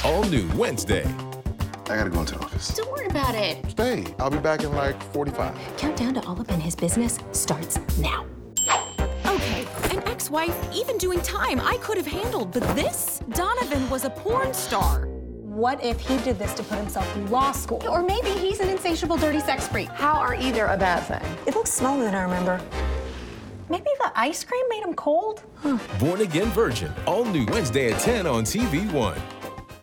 all new Wednesday. I gotta go into the office. Don't worry about it. Stay. I'll be back in like 45. Countdown to All Up in His Business starts now. Okay, an ex-wife, even doing time I could have handled, but this? Donovan was a porn star. What if he did this to put himself through law school? Or maybe he's an insatiable, dirty sex freak. How are either a bad thing? It looks smaller than I remember. Maybe the ice cream made him cold? Born Again Virgin, all new Wednesday at 10 on TV1.